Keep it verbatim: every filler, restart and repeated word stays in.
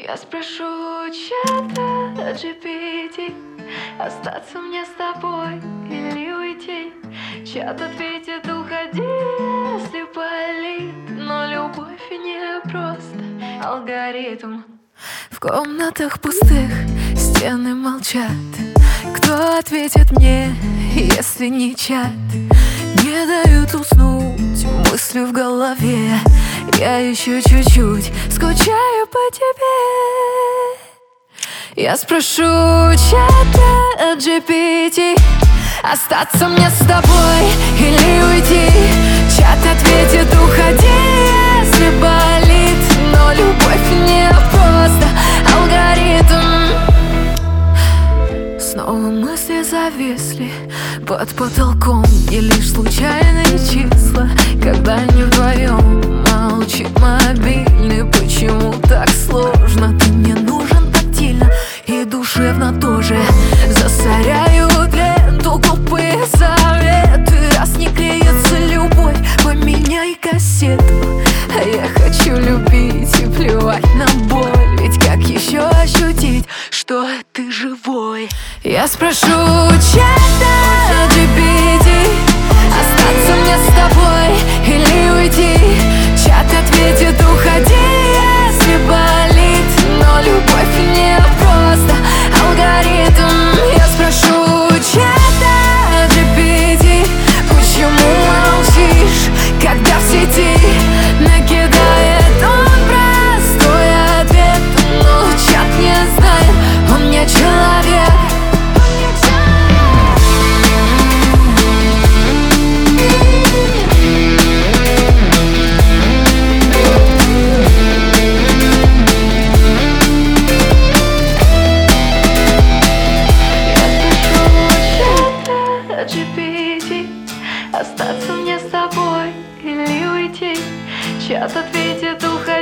Я спрошу чата джи пи ти, остаться мне с тобой или уйти. Чат ответит: уходи, если болит. Но любовь не просто алгоритм. В комнатах пустых стены молчат. Кто ответит мне, если не чат? Не дают уснуть мысли в голове. Я еще чуть-чуть скучаю по тебе. Я спрошу чата джи пи ти, остаться мне с тобой или уйти. Чат ответит: уходи, если болит. Но любовь не просто алгоритм. Снова мысли зависли под потолком, и лишь случайные числа, когда не вдвоем. Молчит мобильный, почему так сложно? Ты мне нужен тактильно и душевно тоже. Засоряют ленту глупые советы. Раз не клеится любовь, поменяй кассету. А я хочу любить и плевать на боль. Ведь как еще ощутить, что ты живой? Я спрошу чата джи пи ти, остаться мне с тобой или уйти. Чат ответит: уходи, если болит. Но любовь не просто алгоритм. Я спрошу чата джи пи ти, почему молчишь, когда в сети накидает он простой ответ. Но чат не знает, он не человек. джи пи ти, остаться мне с тобой или уйти. Чат ответит: уходи.